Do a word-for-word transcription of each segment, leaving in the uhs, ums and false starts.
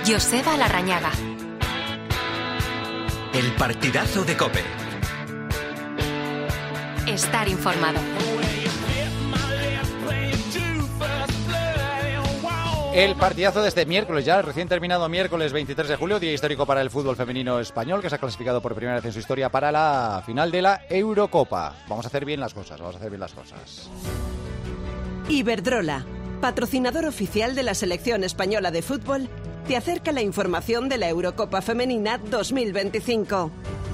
Joseba Larrañaga. El partidazo de COPE. Estar informado. El partidazo de este miércoles, ya recién terminado miércoles veintitrés de julio, día histórico para el fútbol femenino español, que se ha clasificado por primera vez en su historia para la final de la Eurocopa. Vamos a hacer bien las cosas, vamos a hacer bien las cosas. Iberdrola, patrocinador oficial de la selección española de fútbol, te acerca la información de la Eurocopa Femenina dos mil veinticinco.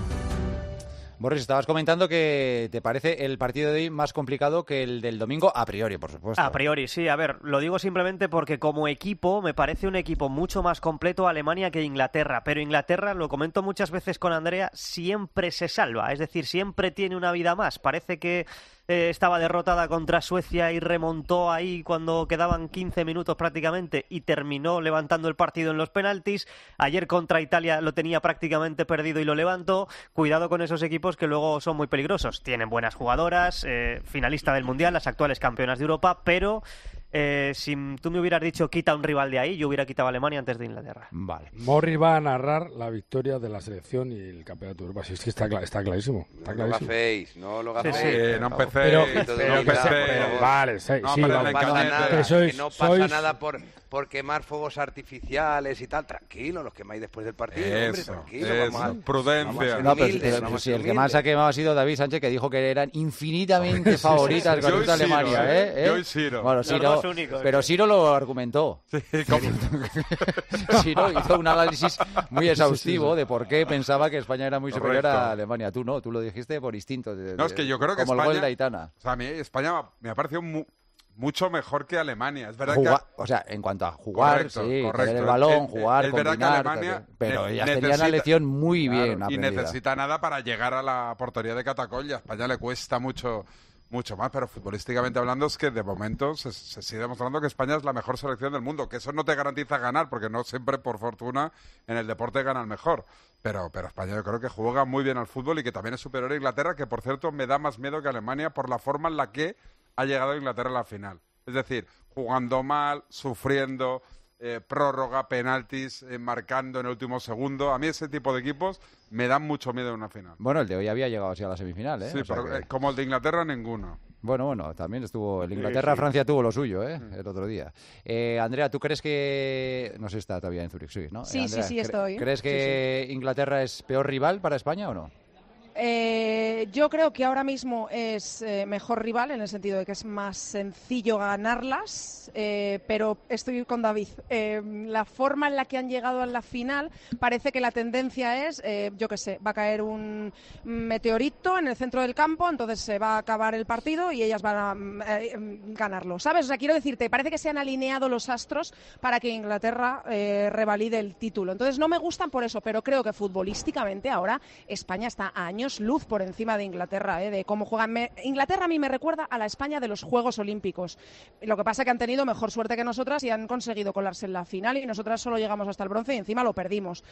Boris, estabas comentando que te parece el partido de hoy más complicado que el del domingo, a priori, por supuesto. A priori, sí. A ver, lo digo simplemente porque como equipo me parece un equipo mucho más completo Alemania que Inglaterra. Pero Inglaterra, lo comento muchas veces con Andrea, siempre se salva. Es decir, siempre tiene una vida más. Parece que eh, estaba derrotada contra Suecia y remontó ahí cuando quedaban quince minutos prácticamente y terminó levantando el partido en los penaltis. Ayer contra Italia lo tenía prácticamente perdido y lo levantó. Cuidado con esos equipos que luego son muy peligrosos. Tienen buenas jugadoras, eh, finalista del Mundial, las actuales campeonas de Europa, pero eh, si tú me hubieras dicho quita un rival de ahí, yo hubiera quitado a Alemania antes de Inglaterra. Vale. Morri va a narrar la victoria de la selección y el campeonato de Europa. Sí, es que está, está clarísimo. Está no clarísimo. lo gaféis, no lo gaféis. Sí, sí. Eh, no empecéis. Pero, Pero, pero, no, pero, pero, pero, vale, sí, no, sí, pero vale. no pasa nada, Que sois, que no pasa sois... nada por, por quemar fuegos artificiales y tal. Tranquilo, los quemáis después del partido. Eso, hombre, tranquilo. eso, vamos a, prudencia. Vamos a ser No, pero, humildes, pero, vamos a si ser el que más humildes. ha quemado ha sido David Sánchez, que dijo que eran infinitamente favoritas con esta Alemania. ¿eh? ¿eh? Yo y Ciro. Bueno, Los Ciro, dos únicos, pero sí. Ciro lo argumentó. Sí, como... Ciro hizo un análisis muy exhaustivo Sí, sí, sí. de por qué pensaba que España era muy superior Correcto. a Alemania. Tú no, tú lo dijiste por instinto. De, No, es que yo creo que como España... el gol de Aitana. O sea, a mí España me ha parecido mu- mucho mejor que Alemania. Es verdad Jugar- que... o sea, en cuanto a jugar, Correcto, sí, correcto. tener el balón, Eh, eh, jugar, es verdad que combinar, Alemania pero ne- ellas tenían una necesita- lección muy bien Claro, y aprendida. necesita nada para llegar a la portería de Catacol y a España le cuesta mucho mucho más, pero futbolísticamente hablando es que de momento se, se sigue demostrando que España es la mejor selección del mundo, que eso no te garantiza ganar, porque no siempre, por fortuna, en el deporte gana el mejor, pero, pero España yo creo que juega muy bien al fútbol y que también es superior a Inglaterra, que por cierto me da más miedo que Alemania por la forma en la que ha llegado Inglaterra a la final. Es decir, jugando mal, sufriendo, eh, prórroga, penaltis, eh, marcando en el último segundo. A mí ese tipo de equipos me dan mucho miedo en una final. Bueno, el de hoy había llegado así a la semifinal, ¿eh? Sí, O sea pero que- eh, como el de Inglaterra, ninguno. Bueno, bueno, también estuvo... El Sí, Inglaterra-Francia sí. tuvo lo suyo, ¿eh? El otro día. Eh, Andrea, ¿tú crees que... No sé, está todavía en Zurich, sí, ¿no? Sí, Eh, Andrea, sí, sí, ¿cre- estoy. ¿Crees que Inglaterra es peor rival para España o no? Eh, yo creo que ahora mismo es eh, mejor rival en el sentido de que es más sencillo ganarlas, eh, pero estoy con David. Eh, la forma en la que han llegado a la final parece que la tendencia es, eh, yo qué sé, va a caer un meteorito en el centro del campo, entonces se va a acabar el partido y ellas van a eh, ganarlo, ¿sabes? O sea, quiero decirte, parece que se han alineado los astros para que Inglaterra eh, revalide el título. Entonces no me gustan por eso, pero creo que futbolísticamente ahora España está a años luz por encima de Inglaterra, ¿eh? De cómo juegan. Me, Inglaterra a mí me recuerda a la España de los Juegos Olímpicos. Lo que pasa es que han tenido mejor suerte que nosotras y han conseguido colarse en la final y nosotras solo llegamos hasta el bronce y encima lo perdimos.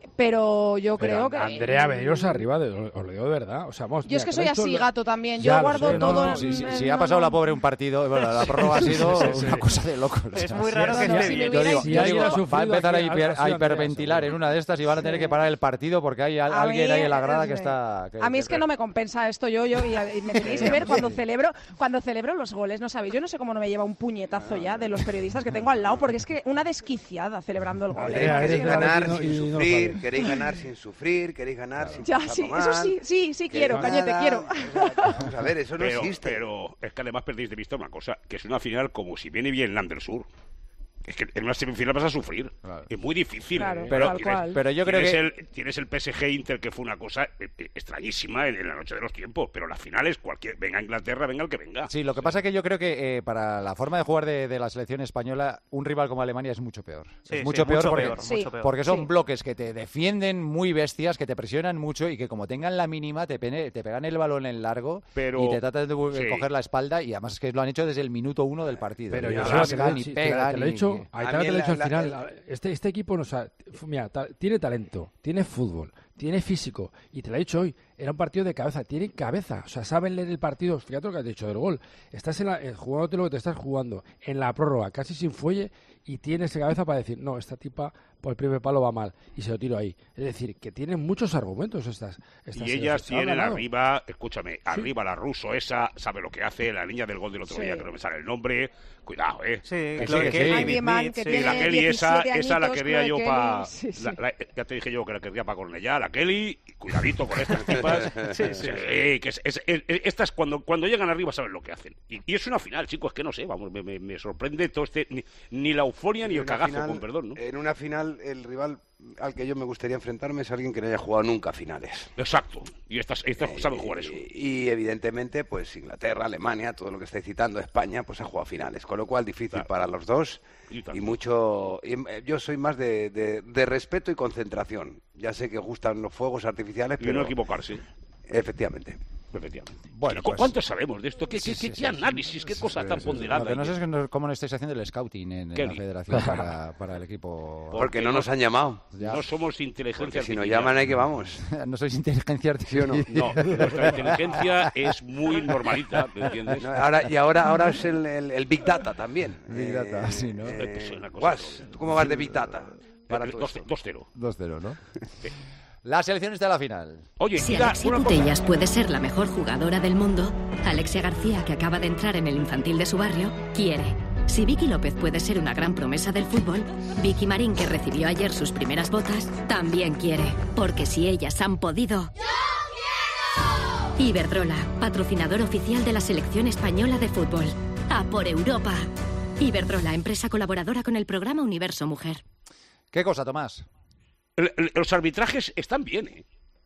Pero yo Pero, creo que... Andrea, veniros arriba, de, os lo digo de verdad. O sea, vamos, Yo mira, es que te soy lo he dicho así, lo- gato, también. Ya Yo lo guardo sé, no, todo... no, en- Sí, sí, en- sí, ha no, pasado no. la pobre un partido, bueno, la prórroga ha sido Sí, sí, sí, una sí. cosa de locos. Es O muy sea, raro que no, no, esté si bien. me Yo digo, Si yo alguien digo, ha va a sufrido empezar a, aquí, hiper- ha sido a Andrea, hiperventilar en seguro. una de estas y van a tener que parar el partido porque hay al- A alguien mí, ahí en la grada que eh, está... que- A mí es que no me compensa esto, yo, yo y, y me tenéis que ver cuando celebro, cuando celebro los goles, no sabéis, yo no sé cómo no me lleva un puñetazo ya de los periodistas que tengo al lado, porque es que una desquiciada celebrando el gol. ¿eh? Andrea, Queréis eres de ganar Valentino sin y no lo sufrir, sabes. queréis ganar sin sufrir, queréis ganar sin Ya, pasarlo sí, mal, eso sí, sí, sí que quiero, no Cañete, nada, quiero. o sea, vamos a ver, eso no pero, existe. pero es que además perdéis de vista una cosa, que es una final como si viene bien del Sur. Es que en una semifinal vas a sufrir. Claro. Es muy difícil. Claro, ¿eh? pero- tal tienes, cual. pero yo creo tienes que- El, tienes el P S G Inter, que fue una cosa eh, eh, extrañísima en, en la noche de los tiempos, pero la final es cualquier... Venga Inglaterra, venga el que venga. Sí, lo que pasa es que yo creo que eh, para la forma de jugar de, de la selección española, un rival como Alemania es mucho peor. Sí, es sí, mucho peor mucho porque, peor, Sí. mucho peor. porque son Sí. bloques que te defienden muy bestias, que te presionan mucho y que como tengan la mínima te, pene- te pegan el balón en largo Pero- y te tratan de bu- sí. coger la espalda y además es que lo han hecho desde el minuto uno del partido. Pero Y yo rasgan te, y te- pegan te lo he y- dicho, A Aitana mí te lo he la- dicho al la- final. la- Este, este equipo no sabe, mira, ta- tiene talento, tiene fútbol, tiene físico, y te lo he dicho hoy, era un partido de cabeza, tienen cabeza, o sea, saben leer el partido. Fíjate lo que has dicho del gol, estás en la, eh, jugándote lo que te estás jugando, en la prórroga, casi sin fuelle, y tienes cabeza para decir, no, esta tipa pues el primer palo va mal y se lo tiro ahí. Es decir, que tienen muchos argumentos estas. estas y ellas tienen ganado. arriba, escúchame, sí. arriba la ruso esa, sabe lo que hace, la niña del gol del otro sí. día, que no me sale el nombre, cuidado, ¿eh? Sí, que claro sí, que sí. sí. Man, que Sí, tiene la Kelly, esa, diecisiete esa la añitos, quería yo para... Sí, sí. Ya te dije yo que la quería para Cornellá, la Kelly, cuidadito con estas tipas. sí, sí, sí, que es, es, es, estas cuando, cuando llegan arriba saben lo que hacen. Y, y es una final, chicos, que no sé, vamos, me, me, me sorprende todo este... Ni, ni la euforia ni el cagazo, final, con perdón, ¿no? En una final, el rival al que yo me gustaría enfrentarme es alguien que no haya jugado nunca finales. Exacto, y estas, estas eh, saben jugar eso. Y, y evidentemente, pues Inglaterra, Alemania, todo lo que estáis citando, España, pues ha jugado finales, con lo cual difícil claro. para los dos y, y mucho... Y yo soy más de, de, de respeto y concentración. Ya sé que gustan los fuegos artificiales, y pero... no equivocarse. Efectivamente. Efectivamente. Bueno, pues, ¿cuánto sabemos de esto? ¿Qué, sí, qué, sí, qué sí, análisis? ¿Qué sí, cosa sí, tan sí, ponderada? Lo que no sé es que no, cómo no estáis haciendo el scouting en, en la federación para, para el equipo. Porque, Porque no nos han llamado. Ya. No somos inteligencia Porque artificial. Si nos llaman hay que vamos. No sois inteligencia artificial. No, no, nuestra inteligencia es muy normalita, ¿me entiendes? No, ahora, y ahora, ahora es el, el, el Big Data también. Big Data, eh, sí, ¿no? Eh, es una cosa Guas, ¿tú cómo vas de Big Data? Para dos cero. dos cero, ¿no? Sí. La selección está a la final. Oye, si Alexia Putellas puede ser la mejor jugadora del mundo, Alexia García, que acaba de entrar en el infantil de su barrio, quiere. Si Vicky López puede ser una gran promesa del fútbol, Vicky Marín, que recibió ayer sus primeras botas, también quiere. Porque si ellas han podido... ¡Yo quiero! Iberdrola, patrocinador oficial de la selección española de fútbol. ¡A por Europa! Iberdrola, empresa colaboradora con el programa Universo Mujer. ¿Qué cosa, Tomás? El, el, los arbitrajes están bien, ¿eh?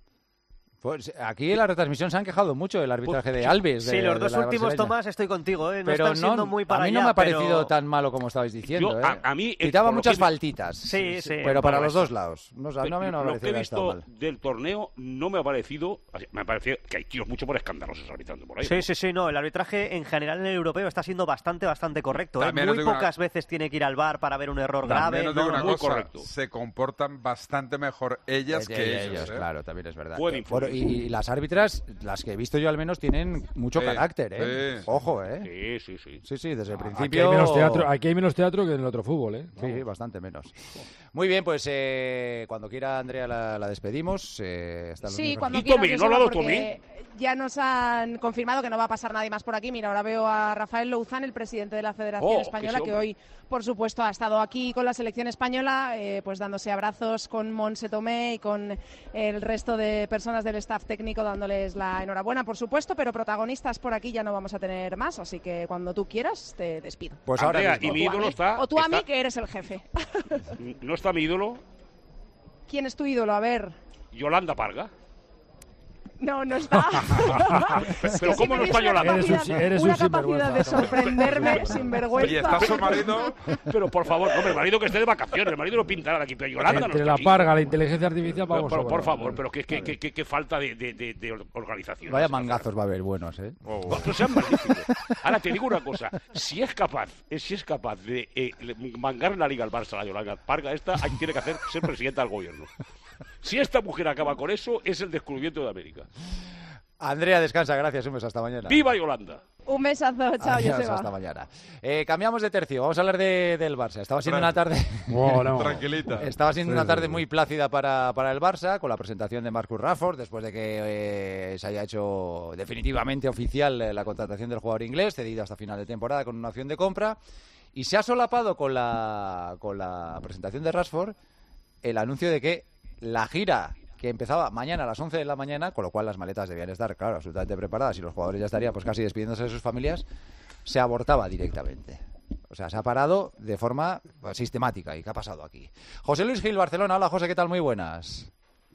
Pues aquí en la retransmisión se han quejado mucho del arbitraje de Alves. De, sí, los dos de últimos, brasileña. Tomás, estoy contigo, ¿eh? No pero están siendo no, muy para a mí no allá, me ha parecido pero... tan malo como estabais diciendo. Yo, ¿eh? a, a mí, Quitaba muchas que... faltitas. Sí, sí. Pero para los eso. dos lados. No, a mí no me ha lo parecido que he que visto mal. del torneo no me ha parecido... Me ha parecido que hay tíos mucho por escandalosos arbitrando por ahí. Sí, sí, sí, no. El arbitraje en general en el europeo está siendo bastante, bastante correcto. ¿eh? Muy pocas una... veces tiene que ir al V A R para ver un error también grave. Os digo no, una muy cosa, correcto. Se comportan bastante mejor ellas eh, que eh, ellos. ellos ¿eh? Claro, también es verdad. Buen Bueno, y, y las árbitras, las que he visto yo al menos, tienen mucho sí, carácter, ¿eh? Sí. Ojo, ¿eh? Sí, sí, sí. Sí, sí, desde el Aquí principio... hay, menos teatro, aquí hay menos teatro que en el otro fútbol, ¿eh? Sí, Vamos. bastante menos. Muy bien, pues eh, cuando quiera, Andrea, la, la despedimos. Eh, hasta los Sí, cuando ¿Y quieras, Tommy? ¿No Joseba, lo ha dado porque ya nos han confirmado que no va a pasar nadie más por aquí. Mira, ahora veo a Rafael Louzán, el presidente de la Federación Oh, Española, que que sí, hoy, por supuesto, ha estado aquí con la selección española, eh, pues dándose abrazos con Montse Tomé y con el resto de personas del staff técnico, dándoles la enhorabuena, por supuesto, pero protagonistas por aquí ya no vamos a tener más, así que cuando tú quieras te despido. Pues Andrea, ahora mismo. y mi ídolo está... O tú a mí, está... que eres el jefe. ¿No está mi ídolo? ¿Quién es tu ídolo? A ver. Yolanda Parga. No, no está. Pero es ¿cómo no tienes está Yolanda? Eres un, eres una un capacidad de sorprenderme sin vergüenza. Y está su marido. Pero por favor, hombre, el marido que esté de vacaciones, el marido lo pintará de aquí, pero Yolanda no Entre está la aquí. parga, la inteligencia artificial, Pero, vamos pero, a por favor, pero qué, qué, qué, qué, qué falta de, de, de, de organización. Vaya mangazos va a haber buenos, ¿eh? Oh. No sean magníficos. Ahora te digo una cosa, si es capaz, si es capaz de eh, mangar en la liga al Barça, la Yolanda Parga, esta tiene que hacer ser presidenta del gobierno. Si esta mujer acaba con eso, es el descubrimiento de América. Andrea, descansa, gracias, un beso, hasta mañana. ¡Viva Yolanda! Un besazo, chao, Adiós, Joseba. hasta mañana. Eh, cambiamos de tercio, vamos a hablar de, del Barça. Estaba siendo una tarde... Bueno, Tranquilita. Estaba siendo Sí, una tarde sí, sí. muy plácida para, para el Barça, con la presentación de Marcus Rashford, después de que eh, se haya hecho definitivamente oficial eh, la contratación del jugador inglés, cedido hasta final de temporada con una opción de compra, y se ha solapado con la, con la presentación de Rashford el anuncio de que la gira que empezaba mañana a las once de la mañana, con lo cual las maletas debían estar, claro, absolutamente preparadas y los jugadores ya estarían pues casi despidiéndose de sus familias, se abortaba directamente. O sea, se ha parado de forma pues, sistemática. ¿Y qué ha pasado aquí? José Luis Gil, Barcelona. Hola, José, ¿qué tal? Muy buenas.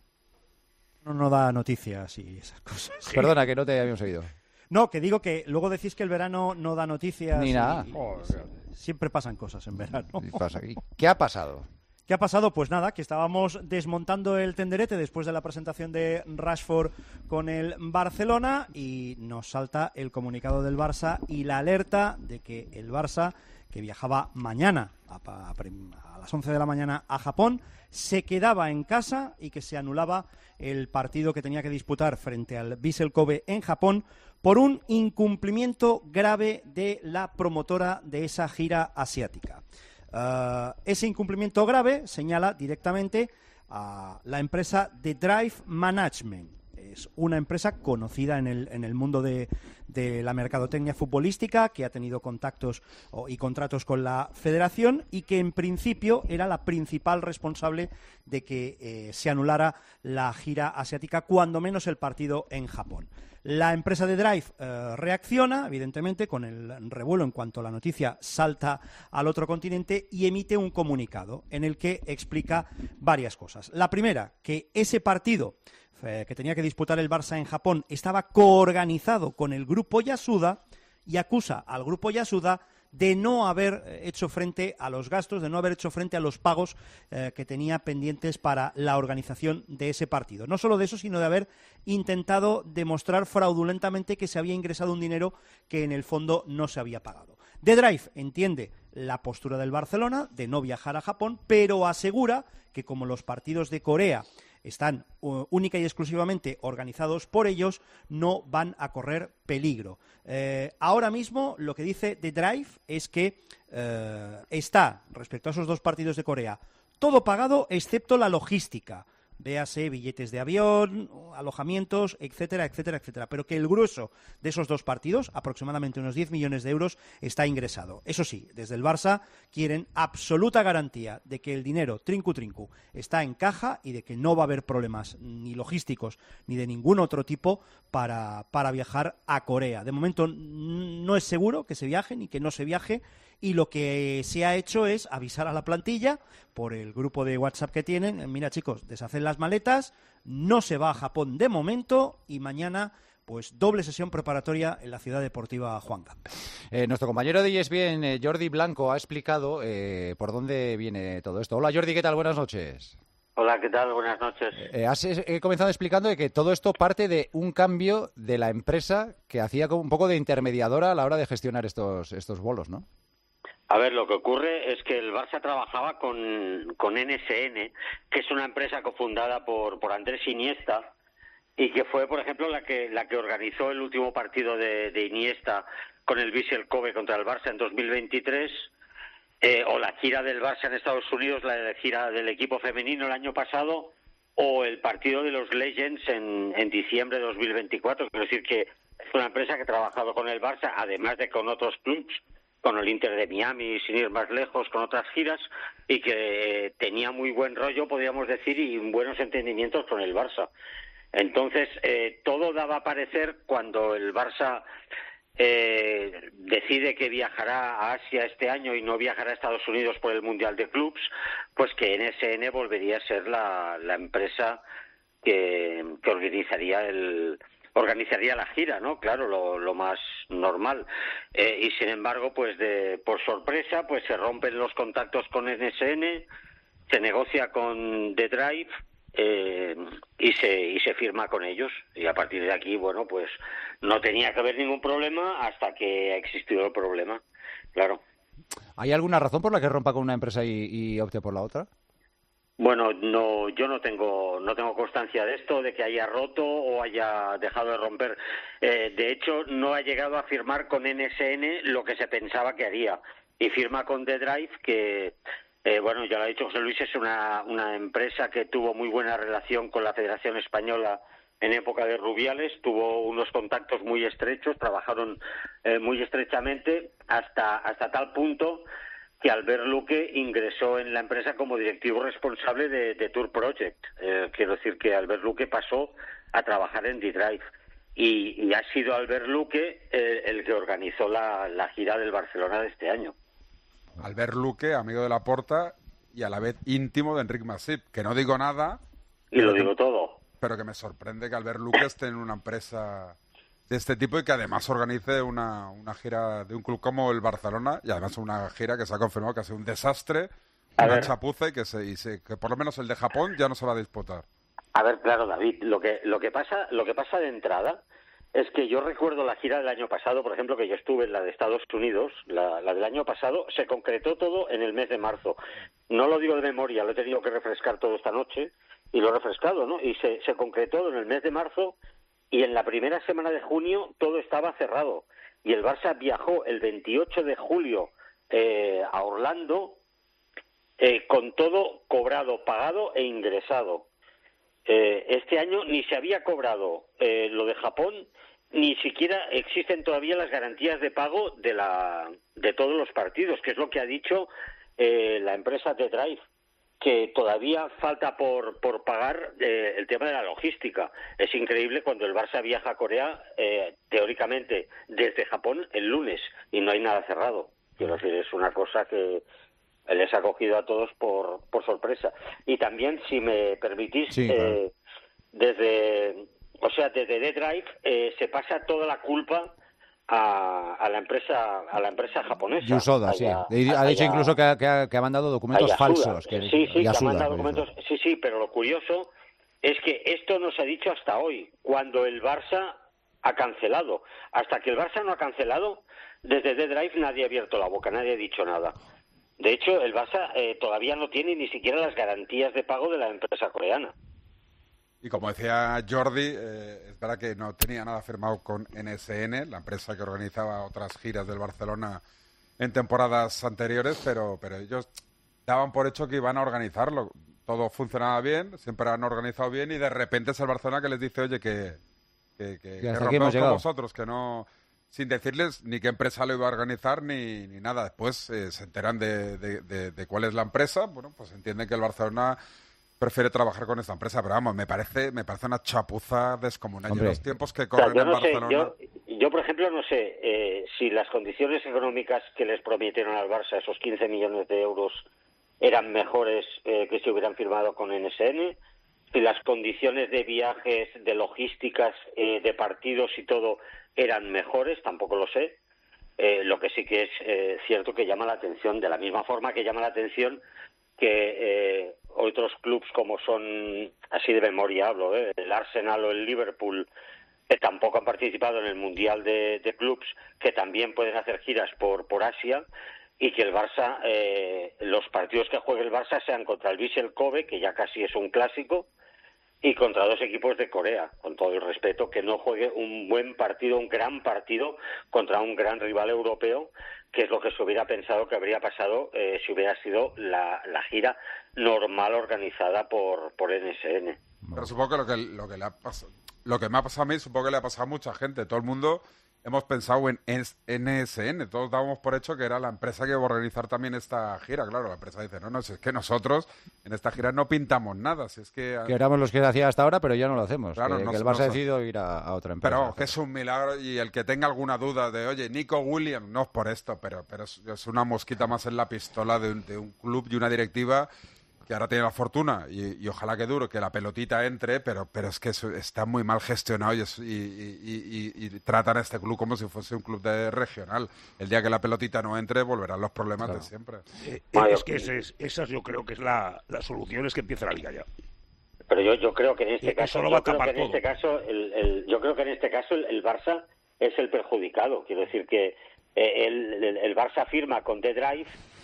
No, no da noticias y esas cosas. Sí. Perdona, que no te habíamos oído. No, que digo que luego decís que el verano no da noticias. Ni nada. Y, y siempre pasan cosas en verano. ¿Y pasa? ¿Y qué ha pasado? ¿Qué ha pasado? Pues nada, que estábamos desmontando el tenderete después de la presentación de Rashford con el Barcelona y nos salta el comunicado del Barça y la alerta de que el Barça, que viajaba mañana a, a, a las once de la mañana a Japón, se quedaba en casa y que se anulaba el partido que tenía que disputar frente al Vissel Kobe en Japón por un incumplimiento grave de la promotora de esa gira asiática. Uh, ese incumplimiento grave señala directamente a la empresa The Drive Management. Es una empresa conocida en el, en el mundo de, de la mercadotecnia futbolística, que ha tenido contactos o, y contratos con la federación y que en principio era la principal responsable de que eh, se anulara la gira asiática, cuando menos el partido en Japón. La empresa de Drive eh, reacciona, evidentemente, con el revuelo en cuanto la noticia salta al otro continente y emite un comunicado en el que explica varias cosas. La primera, que ese partido eh, que tenía que disputar el Barça en Japón estaba coorganizado con el grupo Yasuda y acusa al grupo Yasuda de no haber hecho frente a los gastos, de no haber hecho frente a los pagos eh, que tenía pendientes para la organización de ese partido. No solo de eso, sino de haber intentado demostrar fraudulentamente que se había ingresado un dinero que en el fondo no se había pagado. The Drive entiende la postura del Barcelona de no viajar a Japón, pero asegura que como los partidos de Corea están uh, única y exclusivamente organizados por ellos, no van a correr peligro. Eh, ahora mismo lo que dice The Drive es que eh, está, respecto a esos dos partidos de Corea, todo pagado excepto la logística. Véase billetes de avión, alojamientos, etcétera, etcétera, etcétera. Pero que el grueso de esos dos partidos, aproximadamente unos diez millones de euros, está ingresado. Eso sí, desde el Barça quieren absoluta garantía de que el dinero trincu trincu está en caja y de que no va a haber problemas ni logísticos ni de ningún otro tipo para, para viajar a Corea. De momento no es seguro que se viaje ni que no se viaje. Y lo que se ha hecho es avisar a la plantilla por el grupo de WhatsApp que tienen. Mira, chicos, deshacen las maletas, no se va a Japón de momento y mañana pues doble sesión preparatoria en la Ciudad Deportiva Juan Camp. Eh, nuestro compañero de E S P N, Jordi Blanco, ha explicado eh, por dónde viene todo esto. Hola Jordi, ¿qué tal? Buenas noches. Hola, ¿qué tal? Buenas noches. Eh, has eh, comenzado explicando de que todo esto parte de un cambio de la empresa que hacía como un poco de intermediadora a la hora de gestionar estos, estos vuelos, ¿no? A ver, lo que ocurre es que el Barça trabajaba con, con N S N, que es una empresa cofundada por, por Andrés Iniesta, y que fue, por ejemplo, la que la que organizó el último partido de, de Iniesta con el Vissel Kobe contra el Barça en dos mil veintitrés, eh, o la gira del Barça en Estados Unidos, la gira del equipo femenino el año pasado, o el partido de los Legends en, en diciembre de dos mil veinticuatro. Quiero decir que es una empresa que ha trabajado con el Barça, además de con otros clubs, con el Inter de Miami, sin ir más lejos, con otras giras, y que eh, tenía muy buen rollo, podríamos decir, y buenos entendimientos con el Barça. Entonces, eh, todo daba a parecer, cuando el Barça eh, decide que viajará a Asia este año y no viajará a Estados Unidos por el Mundial de Clubs, pues que N S N volvería a ser la, la empresa que, que organizaría el... organizaría la gira, ¿no? Claro, lo, lo más normal. Eh, y sin embargo, pues de, por sorpresa, pues se rompen los contactos con N S N, se negocia con The Drive eh, y se y se firma con ellos. Y a partir de aquí, bueno, pues no tenía que haber ningún problema hasta que existió el problema. Claro. ¿Hay alguna razón por la que rompa con una empresa y, y opte por la otra? Bueno, no, yo no tengo, no tengo constancia de esto, de que haya roto o haya dejado de romper. Eh, de hecho, no ha llegado a firmar con N S N lo que se pensaba que haría. Y firma con The Drive, que, eh, bueno, ya lo ha dicho José Luis, es una, una empresa que tuvo muy buena relación con la Federación Española en época de Rubiales, tuvo unos contactos muy estrechos, trabajaron eh, muy estrechamente hasta, hasta tal punto que Albert Luque ingresó en la empresa como directivo responsable de, de Tour Project. Eh, quiero decir que Albert Luque pasó a trabajar en The Drive. Y, y ha sido Albert Luque eh, el que organizó la, la gira del Barcelona de este año. Albert Luque, amigo de Laporta y a la vez íntimo de Enric Masip, que no digo nada... Y lo digo todo. Pero que me sorprende que Albert Luque esté en una empresa de este tipo y que además organice una, una gira de un club como el Barcelona, y además una gira que se ha confirmado que ha sido un desastre, A una ver. chapuza, y que, se, y se, que por lo menos el de Japón ya no se va a disputar. A ver, claro, David, lo que lo que pasa lo que pasa de entrada es que yo recuerdo la gira del año pasado, por ejemplo, que yo estuve en la de Estados Unidos, la, la del año pasado, se concretó todo en el mes de marzo. No lo digo de memoria, lo he tenido que refrescar todo esta noche y lo he refrescado, ¿no? Y se, se concretó en el mes de marzo y en la primera semana de junio todo estaba cerrado. Y el Barça viajó el veintiocho de julio eh, a Orlando eh, con todo cobrado, pagado e ingresado. Eh, este año ni se había cobrado eh, lo de Japón, ni siquiera existen todavía las garantías de pago de la de todos los partidos, que es lo que ha dicho eh, la empresa The Drive, que todavía falta por por pagar eh, el tema de la logística. Es increíble cuando el Barça viaja a Corea, eh, teóricamente desde Japón el lunes, y no hay nada cerrado. Quiero decir, es una cosa que les ha cogido a todos por, por sorpresa. Y también, si me permitís, sí, eh, desde, o sea, desde The Drive eh, se pasa toda la culpa a, a la empresa a la empresa japonesa. Yusoda, sí. Ha dicho allá, incluso que ha, que, ha, que ha mandado documentos falsos. Que, sí, sí, Yasuda, que ha mandado documentos. Sí, sí, pero lo curioso es que esto no se ha dicho hasta hoy, cuando el Barça ha cancelado. Hasta que el Barça no ha cancelado, desde The Drive nadie ha abierto la boca, nadie ha dicho nada. De hecho, el Barça eh, todavía no tiene ni siquiera las garantías de pago de la empresa coreana. Y como decía Jordi, eh, es verdad que no tenía nada firmado con N S N, la empresa que organizaba otras giras del Barcelona en temporadas anteriores, pero, pero ellos daban por hecho que iban a organizarlo. Todo funcionaba bien, siempre han organizado bien, y de repente es el Barcelona que les dice, oye, que, que, que, que rompemos con vosotros, que no... sin decirles ni qué empresa lo iba a organizar ni, ni nada. Después eh, se enteran de, de, de, de cuál es la empresa, bueno, pues entienden que el Barcelona prefiere trabajar con esta empresa, pero vamos, me parece me parece una chapuza descomunal. En los tiempos que corren, o sea, yo no en Barcelona... Sé, yo, yo, por ejemplo, no sé eh, si las condiciones económicas que les prometieron al Barça, esos quince millones de euros, eran mejores eh, que si hubieran firmado con N S N, si las condiciones de viajes, de logísticas, eh, de partidos y todo eran mejores, tampoco lo sé. Eh, lo que sí que es eh, cierto que llama la atención, de la misma forma que llama la atención que eh, otros clubs como son, así de memoria hablo, eh, el Arsenal o el Liverpool, que tampoco han participado en el Mundial de, de Clubs, que también pueden hacer giras por, por Asia, y que el Barça, eh, los partidos que juegue el Barça sean contra el Vissel Kobe, que ya casi es un clásico, y contra dos equipos de Corea, con todo el respeto, que no juegue un buen partido, un gran partido contra un gran rival europeo, que es lo que se hubiera pensado que habría pasado eh, si hubiera sido la, la gira normal organizada por, por N S N. Pero supongo que lo que, lo que le ha pasado, lo que me ha pasado a mí, supongo que le ha pasado a mucha gente. Todo el mundo hemos pensado en N S N, todos dábamos por hecho que era la empresa que iba a organizar también esta gira. Claro, la empresa dice, no, no, si es que nosotros en esta gira no pintamos nada, si es que... Que éramos los que hacía hasta ahora, pero ya no lo hacemos, claro, que, no, que el Barça no, ha decidido ir a, a otra empresa. Pero que es un milagro, y el que tenga alguna duda de, oye, Nico Williams, no es por esto, pero, pero es, es una mosquita más en la pistola de un, de un club y una directiva que ahora tiene la fortuna, y, y ojalá que dure, que la pelotita entre, pero, pero es que eso está muy mal gestionado, y, es, y, y, y, y tratan a este club como si fuese un club de regional. El día que la pelotita no entre, volverán los problemas claro. de siempre. Eh, es que ese es, esa yo creo que es la, la solución, es que empiece la liga ya. Pero yo, yo creo que en este y caso, yo creo que en este caso, el, el, yo creo que en este caso el, el Barça es el perjudicado. Quiero decir que eh, el, el, el Barça firma con The Drive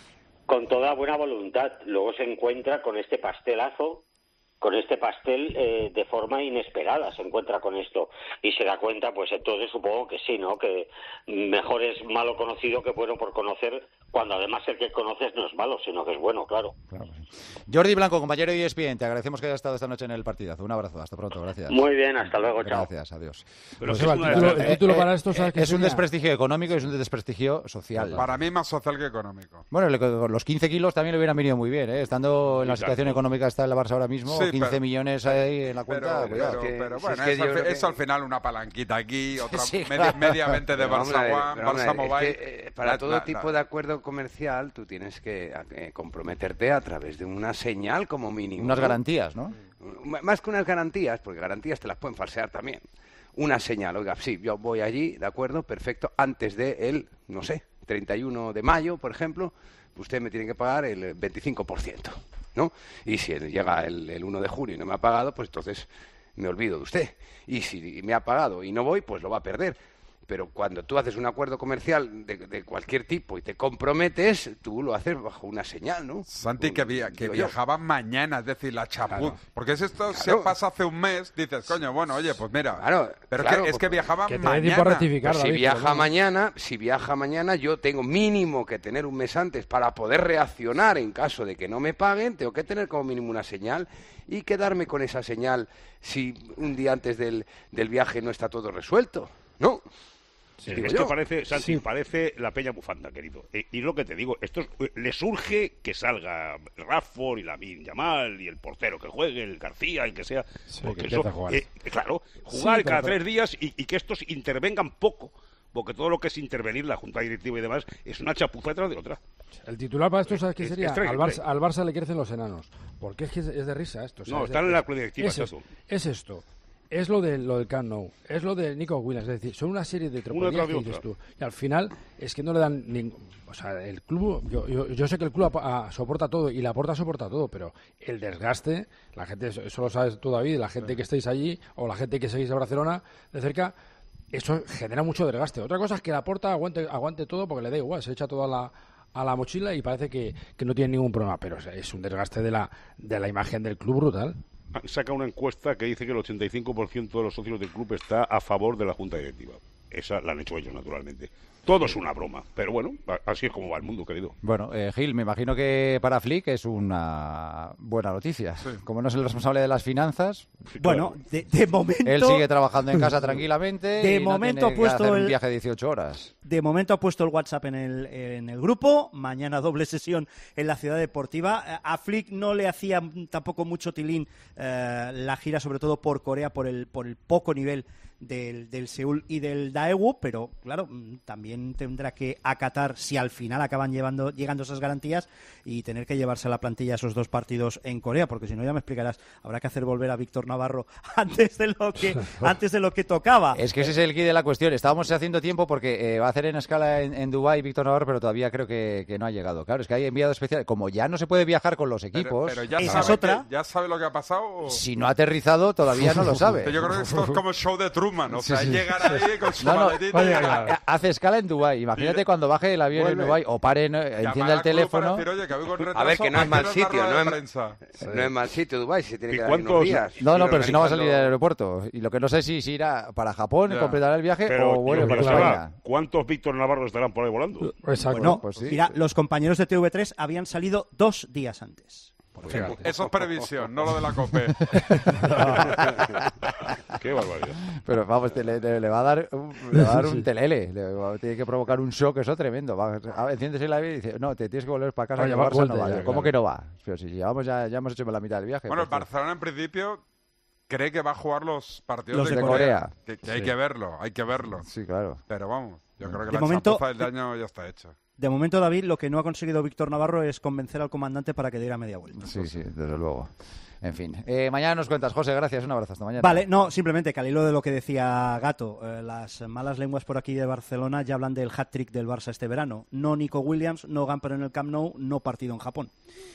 con toda buena voluntad, luego se encuentra con este pastelazo, con este pastel eh, de forma inesperada, se encuentra con esto y se da cuenta, pues entonces supongo que sí, ¿no? Que mejor es malo conocido que bueno por conocer, cuando además el que conoces no es malo, sino que es bueno, claro. claro sí. Jordi Blanco, compañero de E S P N, te agradecemos que hayas estado esta noche en el partidazo. Un abrazo, hasta pronto, gracias. Muy bien, hasta luego, chao. Gracias, adiós. Pero pues, el, título, el título para esto, ¿sabes qué es un desprestigio económico y es un desprestigio social. Para mí más social que económico. Bueno, los quince kilos también le hubieran venido muy bien, ¿eh? Estando en la situación económica que está en la Barça ahora mismo, sí, quince pero, millones ahí en la cuenta, pero, cuidado. Pero, pero bueno, es, es, al, que... es al final una palanquita aquí, otra sí, medi claro. mediamente de Barça One, Barça Mobile. Es que, eh, para la, todo la, tipo la... de acuerdo comercial, tú tienes que eh, comprometerte a través de una señal como mínimo. Unas ¿no? garantías, ¿no? Más que unas garantías, porque garantías te las pueden falsear también. Una señal, oiga, sí, yo voy allí, de acuerdo, perfecto, antes de el, no sé, treinta y uno de mayo, por ejemplo, usted me tiene que pagar el veinticinco por ciento, ¿no? Y si llega el, el uno de junio y no me ha pagado, pues entonces me olvido de usted. Y si me ha pagado y no voy, pues lo va a perder. Pero cuando tú haces un acuerdo comercial de, de cualquier tipo y te comprometes, tú lo haces bajo una señal, ¿no? Santi, que, via que viajaba mañana, es decir, la chapu. Claro. Porque si esto Claro. se pasa hace un mes, dices, coño, bueno, oye, pues mira. Claro, pero claro, que, es que viajaba que te dé mañana. tiempo a rectificar, Pues si David, viaja pero no. mañana, si viaja mañana, yo tengo mínimo que tener un mes antes para poder reaccionar en caso de que no me paguen, tengo que tener como mínimo una señal y quedarme con esa señal si un día antes del, del viaje no está todo resuelto, ¿no? Sí, Digo es yo. que parece, Santi, Sí. parece la peña bufanda, querido. Eh, y lo que te digo, esto es- eh, le surge que salga Rashford y Lamine Yamal y el portero que juegue, el García, el que sea. Sí, porque que eso, empiece a jugar. eh, claro, jugar Sí, pero- cada pero- tres días y, y que estos intervengan poco. Porque todo lo que es intervenir, la Junta Directiva y demás, es una chapuza detrás de otra. El titular para esto, ¿sabes qué Es- sería? es terrible. al, Barça, al Barça le crecen los enanos. Porque es que es, es de risa esto. No, ¿sabes? están en la Junta Directiva, es, exacto. es esto. Es lo, de, lo del Camp Nou, es lo de Nico Williams, es decir, son una serie de Una tropelías tras que de dices otra. tú. Y al final es que no le dan ningún... O sea, el club, yo, yo, yo sé que el club ap- a- soporta todo y la Porta soporta todo, pero el desgaste, la gente, eso eso lo sabes tú, David, la gente que estáis allí o la gente que seguís a Barcelona de cerca, eso genera mucho desgaste. Otra cosa es que la Porta aguante, aguante todo porque le da igual, se echa todo a la, a la mochila y parece que, que no tiene ningún problema, pero o sea, es un desgaste de la, de la imagen del club brutal. Saca una encuesta que dice que el ochenta y cinco por ciento de los socios del club está a favor de la Junta Directiva. Esa la han hecho ellos, naturalmente. Todo es una broma, pero bueno, a- así es como va el mundo, querido. Bueno, eh, Gil, me imagino que para Flick es una buena noticia. Como no es el responsable de las finanzas, Bueno, de, de momento... él sigue trabajando en casa tranquilamente De y no momento tiene ha puesto que hacer un el- viaje de dieciocho horas. De momento ha puesto el WhatsApp en el, en el grupo. Mañana doble sesión en la Ciudad Deportiva. Eh, A Flick no le hacía tampoco mucho tilín eh, la gira, sobre todo por Corea, por el, por el poco nivel del, del Seúl y del Daewoo, pero claro, mm, también tendrá que acatar si al final acaban llevando, llegando esas garantías y tener que llevarse a la plantilla esos dos partidos en Corea, porque si no ya me explicarás, habrá que hacer volver a Víctor Navarro antes de lo que, antes de lo que tocaba. Es que ese es el quid de la cuestión. Estábamos haciendo tiempo porque eh, va a hacer en escala en, en Dubái Víctor Navarro, pero todavía creo que, que no ha llegado. Claro, es que hay enviado especial. Como ya no se puede viajar con los equipos, Pero, pero ya, Esa es sabe otra. que- ya sabe lo que ha pasado. o- si no ha aterrizado, todavía no lo sabe. Yo creo que esto es como el show de Truman. O sea, Sí, sí. llegar ahí con su No, no, maletita y ha- llegar. ha- hace escala en Dubái. Imagínate cuando baje el avión en Vuelve. Dubái o pare, ¿no? Llamar encienda el al club teléfono. para decir, "Oye, que voy con retraso, A ver, que no ¿a es qué mal hora la sitio, rueda no de es, prensa?". no es mal sitio Dubái, se tiene ¿Y que dar cuántos- unos días. No, no, Ir pero si no va a salir del organizando- aeropuerto. Y lo que no sé si, si irá para Japón, Ya. completará el viaje Pero, o vuelve tío, para pero se va. España. ¿Cuántos Víctor Navarro estarán por ahí volando? Exacto. Bueno, pues sí. mira, los compañeros de T V tres habían salido dos días antes. Fíjate. Eso es previsión, no lo de la COPE. Qué barbaridad. Pero vamos, te- le, le- le va a dar un, le va a dar un telele. Le va- tiene que provocar un shock, eso tremendo. Va, a- enciendes el avión y dice, no, te tienes que volver para casa. Oye, que va, Barça vuelta no va. ya, Yo, ¿cómo claro. que no va? Pero si llevamos ya, ya hemos hecho la mitad del viaje. Bueno, el pues, Barcelona en principio cree que va a jugar los partidos Los de, de Corea. Corea. Que, que hay Sí. que verlo, hay que verlo. Sí, claro. Pero vamos, yo creo que De la momento- chapuza del año ya está hecha. De momento, David, lo que no ha conseguido Víctor Navarro es convencer al comandante para que diera media vuelta. Sí, sí, desde luego. En fin. Eh, mañana nos cuentas, José, gracias. Un abrazo, hasta mañana. Vale, no, simplemente que al hilo de lo que decía Gato, eh, las malas lenguas por aquí de Barcelona ya hablan del hat-trick del Barça este verano. No Nico Williams, no Gamper en el Camp Nou, no partido en Japón.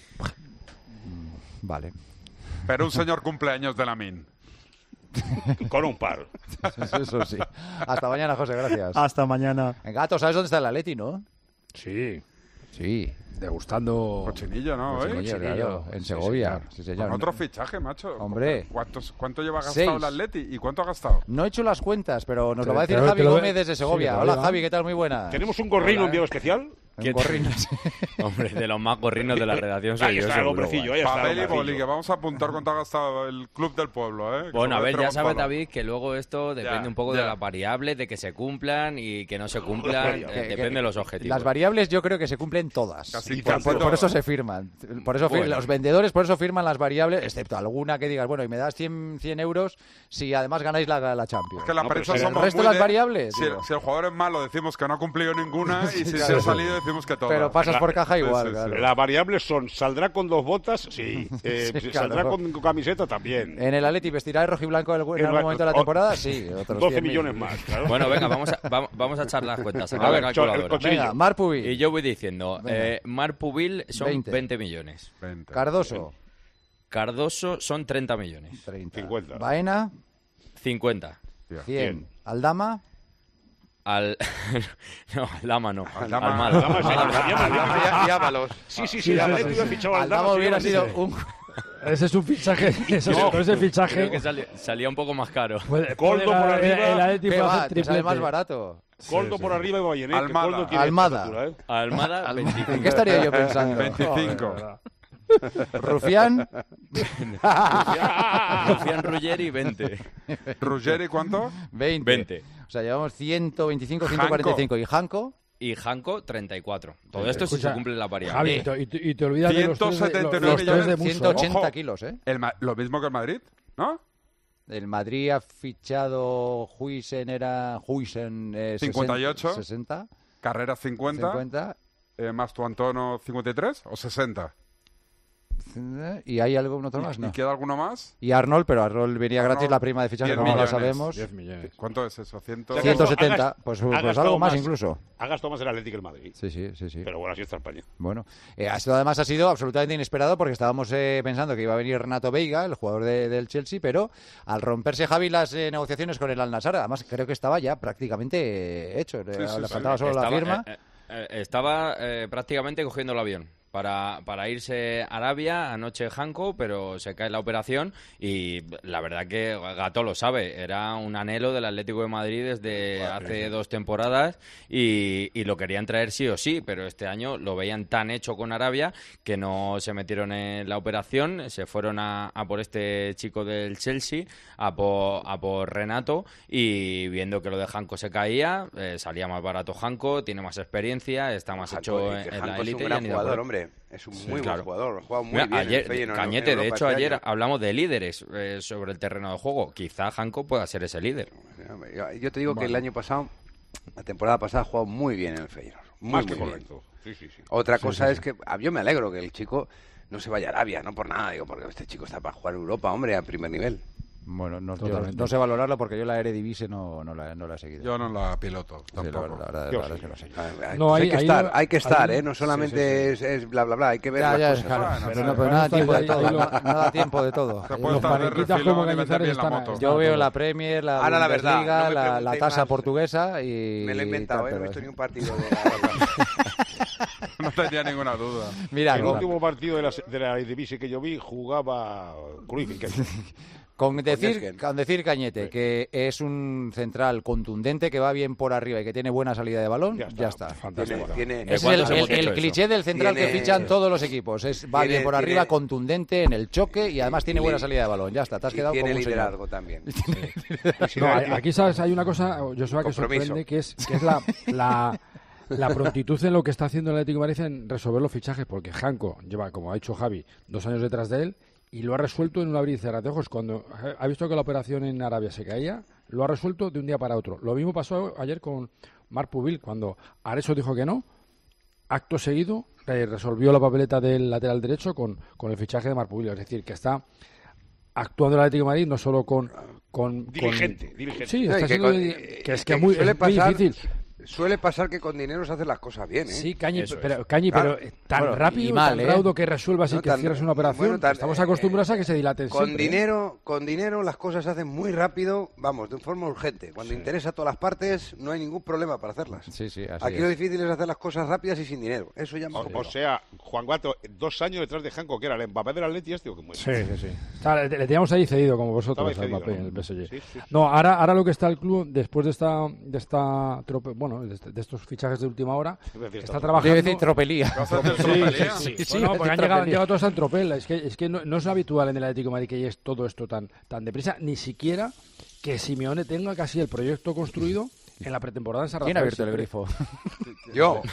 Vale. Pero un señor cumpleaños de la Min. Con un par. Eso sí. Hasta mañana, José, gracias. Hasta mañana. Gato, ¿sabes dónde está el Atleti, no? Sí, Sí. degustando... Cochinillo, ¿no? Cochinillo, ¿Eh? claro, en Segovia. Sí, señor. Con otro fichaje, macho. Hombre. ¿Cuántos, ¿Cuánto lleva gastado Seis. el Atleti y cuánto ha gastado? No he hecho las cuentas, pero nos Te- lo va a decir te lo- Javi te lo- Gómez desde sí, Segovia. te lo Hola, digo. Javi, ¿qué tal? Muy buenas. ¿Tenemos un gorrino Hola, enviado ¿eh? especial? Un gorrino, sí. Hombre, de los más gorrinos de la redacción soy Ahí yo. está el seguro, hombrecillo, guay. ahí está el Papel y hombrecillo. boli, que vamos a apuntar cuánto ha gastado el club del pueblo, ¿eh? Que Bueno, lo a voy ver, ya sabes, preguntando. David, que luego esto depende Ya, un poco ya. de las variables, de que se cumplan y que no se cumplan, Que- eh, Que- depende que- de los objetivos. Las variables yo creo que se cumplen todas. Casi Y por, casi por- por todas. eso se firman. Por eso fir- Bueno. los vendedores por eso firman las variables, excepto alguna que digas, bueno, y me das cien, cien euros si además ganáis la, la Champions. Es que la No, pero prensa si el somos resto muy de las de- variables, Si, digo. si el jugador es malo, decimos que no ha cumplido ninguna y si se claro. ha salido, decimos que todo. Pero pasas por caja Sí, igual, sí, sí. claro. Las variables son, ¿saldrá con dos botas? Sí. Eh, Sí, ¿Saldrá claro. con camiseta? También. En el Atleti vestirá de rojiblanco en En algún la- momento de la o- temporada, sí. Otros doce cien mil. millones más, claro. Bueno, venga, vamos a, vamos, vamos a echar las cuentas. Saca A la ver, cho- el calculadora. coche- Venga, Marpuy, Y yo voy diciendo, Venga. eh, Marpubil son veinte. veinte millones. veinte. Cardoso, Cardoso son treinta millones. treinta. cincuenta. Baena, cincuenta. cien. cien. Aldama, Al... no, Aldama no. Aldama. Almada. Aldama, sí, Almada. Aldama, Ya- Llámalos. Sí, sí, Sí, sí, sí, la sí, Atlético sí. ha fichado a Aldama Aldama. hubiera sí, sido sí. un... Ese es un fichaje, eso, No, con ese fichaje. Creo que salía, salía un poco más caro. puede- Coldo puede por ganar- arriba. el Atlético ¿Qué hace va? Te sale triplete. más barato. Coldo Sí, por sí. arriba y Vallenet. que Almada. Coldo tiene Almada. estatura, ¿eh? Almada, veinticinco. ¿En qué estaría yo pensando? veinticinco. Rufián. Rufián Ruggeri, veinte. Ruggeri, ¿cuánto? veinte. veinte. O sea, llevamos ciento veinticinco, ciento cuarenta y cinco. ¿Y Janko? Y Janko, treinta y cuatro. Todo esto si Escucha, se cumple la Javi, variable. y te, y te- y te olvidas de los tres de, ciento setenta y nueve los tres de millones, Musso, ciento ochenta Ojo. kilos, ¿eh? El Ma- lo mismo que el Madrid, ¿no? El Madrid ha fichado Huijsen, era Huijsen eh, cincuenta y ocho. sesenta. Carrera cincuenta, cincuenta. eh, más tu Antono cincuenta y tres o sesenta. ¿Y hay algún otro más? ¿Y No. queda alguno más? Y Arnold, pero Arnold venía gratis Arnold, la prima de fichaje, diez como ya millones. sabemos. diez millones. ¿Cuánto es eso? ¿Ciento? Ya ciento Ha setenta, gast- pues, ha pues gastado algo más más. incluso. Ha gastado más el Atlético que el Madrid. Sí, sí, sí, sí. Pero bueno, así está España. Bueno, eh, esto además ha sido absolutamente inesperado porque estábamos eh, pensando que iba a venir Renato Veiga, el jugador de- del Chelsea, pero al romperse, Javi, las eh, negociaciones con el Al-Nassr, además creo que estaba ya prácticamente eh, hecho. Le, Sí, sí, le sí. faltaba solo Estaba, la firma. eh, eh, estaba eh, prácticamente cogiendo el avión para, para irse a Arabia, anoche Janko, pero se cae la operación y la verdad que Gato lo sabe, era un anhelo del Atlético de Madrid desde hace dos temporadas y, y lo querían traer sí o sí, pero este año lo veían tan hecho con Arabia que no se metieron en la operación, se fueron a, a por este chico del Chelsea, a por, a por Renato y viendo que lo de Janko se caía, eh, salía más barato Janko, tiene más experiencia, está más Janko, hecho y en, que en Janko la es un élite. y gran han ido a por jugador, él. hombre. Es un Sí, muy claro. buen jugador. Ha jugado muy Mira, bien en ayer, el Feyenoord, en- Cañete, en de Europa hecho, este ayer año. hablamos de líderes eh, sobre el terreno de juego. Quizá Janko pueda ser ese líder. Yo, yo te digo que el Bueno. año pasado, la temporada pasada, ha jugado muy bien en el Feyenoord. Muy, Más que muy bien. correcto. Sí, sí, sí. Otra Sí, cosa sí, es sí. que ah, yo me alegro que el chico no se vaya a Arabia, no por nada, digo, porque este chico está para jugar en Europa, hombre, a primer nivel. Bueno, no, yo Totalmente. no sé valorarlo porque yo la Eredivisie no, no, la, no la he seguido. Yo no la piloto, Sí, la, tampoco. verdad- la verdad, Yo la verdad sí. es que no sé. Ah, No, pues ahí- hay que ahí estar, lo- hay que estar, ahí- ¿eh? No solamente sí, sí, Es, es bla, bla, bla, hay que ver Ya, las ya, cosas. claro, Bueno, pero, sí. no, pero Ahí nada está, tiempo de ahí- todo, ahí lo- nada, nada tiempo de todo. Se Los puede estar de paniquitas refilón como y vender Cañizares bien la están- moto. están- Yo veo la Premier, la Ahora, la verdad, Bundesliga, no me la, la preguntéis tasa más. portuguesa y... Me lo he inventado, tal, ¿eh? No pero he visto es- ni un partido de la... No tenía ninguna duda. Mira, El con, último partido de la, de la Eredivisie que yo vi jugaba Cruyff. que- con decir, Nesken. con decir Cañete que es un central contundente, que va bien por arriba y que tiene buena salida de balón, ya Ya está. está. Fantástico. Tiene, Ese tiene, es el, ¿Cuántos el- hemos el hecho eso? cliché del central Tiene- que fichan todos los equipos. Es, va tiene- bien por arriba, tiene- contundente en el choque y además tiene y- buena salida de balón. Ya está, te has y quedado tiene como un señor. liderazgo también. No, a- aquí sabes, hay una cosa, yo sé que Compromiso. sorprende, que es, que es la, la, la prontitud en lo que está haciendo el Atlético de Madrid en resolver los fichajes, porque Janko lleva, como ha dicho Javi, dos años detrás de él y lo ha resuelto en un abrir y cerrar de ojos. Cuando ha visto que la operación en Arabia se caía, lo ha resuelto de un día para otro. Lo mismo pasó ayer con Marc Pubil, cuando Areso dijo que no, acto seguido eh, resolvió la papeleta del lateral derecho con, con el fichaje de Marc Pubil. Es decir, que está actuando el Atlético de Madrid no solo con... con Diligente, con- diligente. Sí, No, y está que siendo con- di- que es que que muy, suele es muy pasar- difícil. Suele pasar que con dinero se hacen las cosas bien, ¿eh? Sí, Cañi, Eso es. pero, Cañi, Claro. pero eh, tan Bueno, rápido, y mal, tan ¿eh? raudo que resuelvas y No, que tan- cierres una operación. bueno, tan- Estamos eh, acostumbrados a que se dilaten Con siempre, ¿eh? dinero, con dinero las cosas se hacen muy rápido, vamos, de forma urgente. Cuando interesa a todas las partes, no hay ningún problema para hacerlas. Sí, sí, así Aquí es. lo difícil es hacer las cosas rápidas y sin dinero. Eso ya me O, o sea, Juan Guato, dos años detrás de Janko, que era el Mbappé del Atleti, este o que muy Sí, sí, sí. O sea, le, le teníamos ahí cedido, como vosotros, Estaba al ahí Mbappé, cedido, en el ¿no? P S G. Sí, sí, sí. No, ahora, ahora lo que está el club, después de esta, de esta trope- bueno, de, este- de estos fichajes de última hora, Iba a decir está esta trabajando... Debe decir tropelía. ¿Vas a hacer Sí, tropelía? sí, sí. Sí, Bueno, sí, porque han tropelía. llegado, han llegado todos en tropel. Es que, es que no, no es habitual en el Atlético de Madrid que llegue todo esto tan, tan deprisa, ni siquiera que Simeone tenga casi el proyecto construido en la pretemporada en San ¿Quién ha Rafael. abierto el grifo? Yo,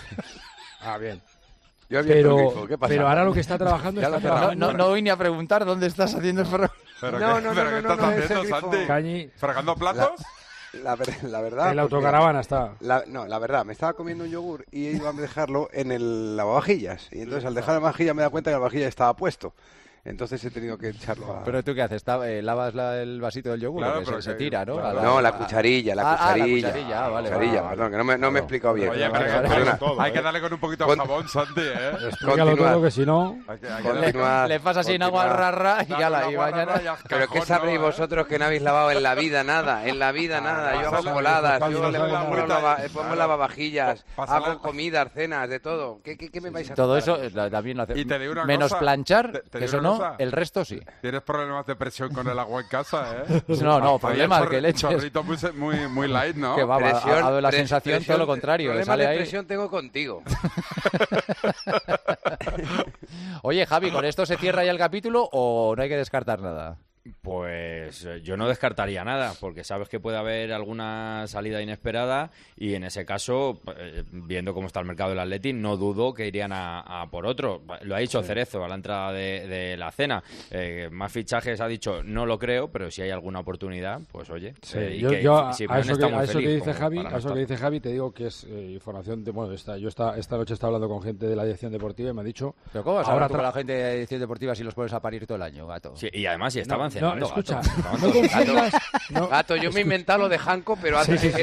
Ah, bien. yo había abierto el Pero, grifo, ¿qué pasa? pero ahora lo que está trabajando Ya está lo he cerrado. No, trabajando... no, no vine a preguntar dónde estás haciendo el ferro. ¿Pero No, qué, no, no, pero no, qué no, estás no, es el haciendo, grifo. Santi? Cañi, ¿Fregando platos? La, ver- la verdad... en la pues autocaravana está. mira, la- no, la verdad, me estaba comiendo un yogur y iba a dejarlo en el lavavajillas. Y entonces al dejar la vajilla me da cuenta que la vajilla estaba puesto. Entonces he tenido que echarlo a... ¿Pero tú qué haces? ¿Ta- eh, ¿Lavas la- el vasito del yogur? Claro, Porque pero se, se que- tira, ¿no? claro. A la- No, la a- cucharilla, la Ah, ah, la cucharilla. cucharilla, ah, vale, Cucharilla, vale. perdón, que no me, no me he explicado bien. Oye, Perdona, pero- perdona. todo, hay que darle con un poquito de Con- jabón, Santi, ¿eh? Explícalo Continuar. todo, que si no... Hay que- hay que Le, darle- Continuar, le pasas sin agua continuar. rara y Dale ya la una y guarrada mañana... y al Pero cajón, ¿qué sabréis ¿no? vosotros que no habéis lavado en la vida nada? En la vida nada. Yo hago Pasarle- coladas, pasarle yo le la pongo, agüita. lava- pongo Claro. lavavajillas, Pasarle- hago comidas, cenas, de todo. ¿Qué, qué, qué me vais a Todo contar? eso eh, la- también lo hace. Y te digo una Menos cosa, planchar, te- te que digo eso una no, cosa. el resto sí. Tienes problemas de presión con el agua en casa, ¿eh? No, no, Oye, problemas chorri- que leches. Chorrito muy, se- muy, muy light, ¿no? Que va, va, Presión- ha dado la pres- sensación presión- todo lo contrario. Le Problemas sale de ahí. presión tengo contigo. Oye, Javi, ¿con esto se cierra ya el capítulo o no hay que descartar nada? Pues eh, yo no descartaría nada, porque sabes que puede haber alguna salida inesperada y en ese caso, eh, viendo cómo está el mercado del Atleti, no dudo que irían a, a por otro. Lo ha dicho Cerezo a la entrada de, de la cena. Eh, más fichajes ha dicho, no lo creo, pero si hay alguna oportunidad, pues oye. Sí, eh, y yo, que yo a, Simeone a eso, está que, muy a eso que feliz dice como Javi, para a no eso que estar. dice Javi, te digo que es eh, información de, bueno, esta, yo esta, esta noche estaba hablando con gente de la dirección deportiva y me ha dicho, ¿Pero cómo vas a ahora hablar tú con tra- la gente de edición deportiva si los pones a parir todo el año, gato? Sí, y además, si estaban no, cenando, escucha, gato. Estaban no todos- confundas, no, Gato, yo me he inventado lo de Hanco, pero Sí, antes sí, sí.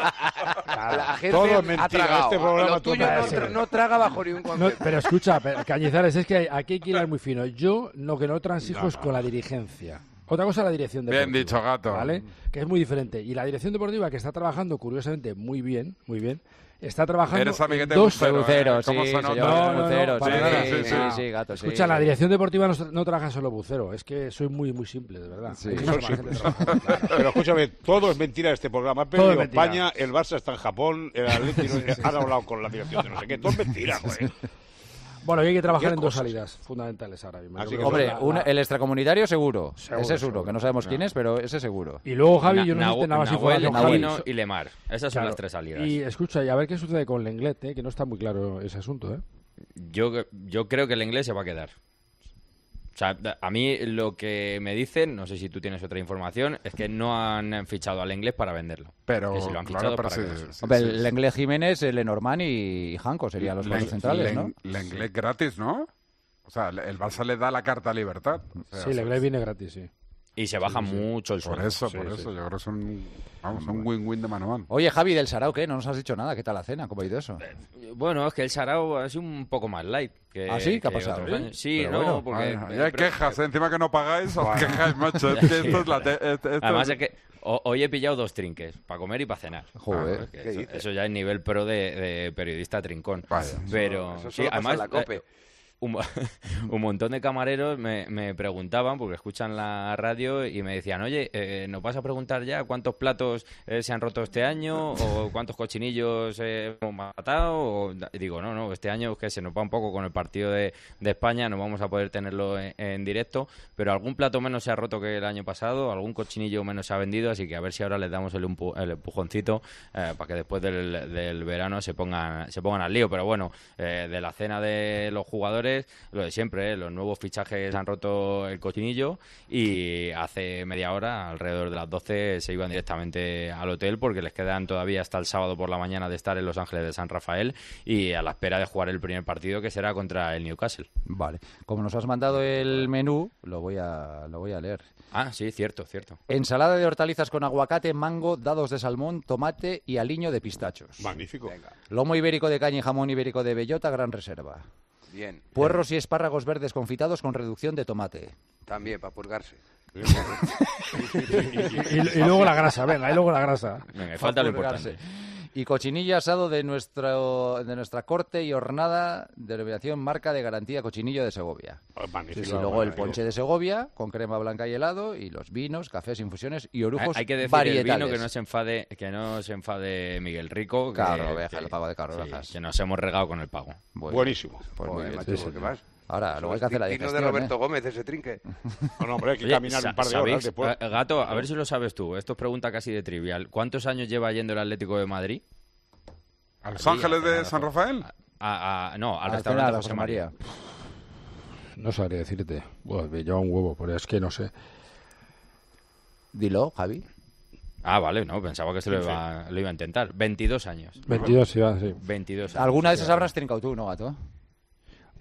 la gente Todo es ha mentira, tragado. este programa Lo todo tuyo es no, mentira. tra- no traga bajo ningún no, concepto. pero escucha, pero, Cañizares, es que hay- aquí hay que hilar muy fino. Yo lo que no transijo es con la dirigencia. Otra cosa es la dirección Bien deportiva. dicho, Gato. ¿Vale? Que es muy diferente. Y la dirección deportiva, que está trabajando curiosamente muy bien, muy bien, está trabajando Eres amiguete en dos... Bucero, Bucero, ¿eh? sí, ¿Cómo se nota? señor, No, no, no, Bucero, para sí, nada. sí, Sí, sí, sí. sí, gato, sí. Escucha, la dirección deportiva no, no trabaja solo Bucero, es que soy muy, muy simple, de verdad. Sí. Hay mucha más gente trabajando, claro. Pero escúchame, todo es mentira de este programa. Ha Todo es perdido mentira. España, el Barça está en Japón, el Atlético han hablado con la dirección de no sé qué. Todo es mentira, joder. Bueno, y hay que trabajar Cualquier en dos cosa. salidas fundamentales ahora mismo. Así Yo que creo Hombre, la- una- la- el extracomunitario seguro. Seguro, ese es uno, seguro. que no sabemos quién es, pero ese seguro. Y luego, Javi, Na- yo no Nahu- necesito nada más Nahuel, información. Javi. Aquino y Lemar. Esas son Claro. las tres salidas. Y escucha, y a ver qué sucede con Lenglet, ¿eh? Que no está muy claro ese asunto, ¿eh? Yo, yo creo que el inglés se va a quedar. O sea, a mí lo que me dicen, no sé si tú tienes otra información, es que no han fichado al inglés para venderlo. Pero, que si lo han claro, fichado pero para sí, quedarse. sí, Hombre, sí, el sí. Lenglet Jiménez, el Lenormand y Janko serían los Len- cuatro centrales, ¿no? Len- Lenglet gratis, ¿no? O sea, el Barça le da la carta a libertad. O sea, Sí, Lenglet viene gratis, sí. Y se baja mucho el Por sueldo. eso, Sí, por sí. eso. Yo creo que es un, vamos, un win-win de mano a mano. Oye, Javi del Sarao, ¿qué? No nos has dicho nada. ¿Qué tal la cena? ¿Cómo ha ido eso? Bueno, es que el Sarao ha sido un poco más light. Que, ¿Ah, sí? ¿Qué ha que pasado? otros años. Sí, Pero no, bueno, porque... Ay, y hay pero- quejas, ¿eh? Encima que no pagáis, os quejáis, macho. Es que esto es la... te- esto- esto Además es- es que ho- hoy he pillado dos trinques, para comer y para cenar. Joder. Ah, es que ¿qué eso, dices? eso ya es nivel pro de, de periodista trincón. Vaya. Pero Eso sí, solo pasa en además la COPE. eh, un, un montón de camareros me, me preguntaban, porque escuchan la radio y me decían, oye, eh, ¿nos vas a preguntar ya cuántos platos eh, se han roto este año o cuántos cochinillos eh, hemos matado? O, y digo, no, no, este año es que se nos va un poco con el partido de, de España, no vamos a poder tenerlo en, en directo, pero algún plato menos se ha roto que el año pasado, algún cochinillo menos se ha vendido, así que a ver si ahora les damos el, empu- el empujoncito eh, para que después del, del verano se pongan, se pongan al lío. Pero bueno, eh, de la cena de los jugadores, lo de siempre, ¿eh? Los nuevos fichajes han roto el cochinillo y hace media hora, alrededor de las doce, se iban directamente al hotel porque les quedan todavía hasta el sábado por la mañana de estar en Los Ángeles de San Rafael y a la espera de jugar el primer partido, que será contra el Newcastle. Vale. Como nos has mandado el menú, lo voy a, lo voy a leer. Ah, sí, cierto, cierto. Ensalada de hortalizas con aguacate, mango, dados de salmón, tomate y aliño de pistachos. Magnífico. Lomo ibérico de caña y jamón ibérico de bellota, gran reserva. Bien. Puerros y espárragos verdes confitados con reducción de tomate. También, para purgarse. Y, y- y luego la grasa, venga, y luego la grasa. Venga, falta lo Purgarse. importante. Y cochinillo asado de, nuestro, de nuestra corte y hornada, denominación marca de garantía Cochinillo de Segovia. Oh, magnífico. Y luego el ponche de Segovia con crema blanca y helado y los vinos, cafés, infusiones y orujos Hay, hay que decir varietales. el vino que no se enfade, que no se enfade Miguel Rico. que- Carro Oveja, que- el pago de Carro sí, Ovejas. que nos hemos regado con el pago. Bueno, Buenísimo. pues muy Joder, bien. macho, Sí, ¿por sí. qué más? Ahora, luego hay que hacer la Digno digestión. de Roberto ¿eh? Gómez ese trinque. No, no, hombre, hay que Oye, caminar sa- un par de ¿sabéis? horas después. Eh, Gato, a ver si lo sabes tú. Esto es pregunta casi de trivial. ¿Cuántos años lleva yendo el Atlético de Madrid? ¿A Los Sí, Ángeles a de cenar, San Rafael? A- a- no, al Ah, restaurante cenar, José María. No sabría decirte. Bueno, me lleva un huevo, pero es que no sé. Dilo, Javi. Ah, vale, no, pensaba que se lo iba, lo iba a intentar. veintidós años. veintidós, sí, va, sí. veintidós años. ¿Alguna de esas habrás trincado tú, no, gato?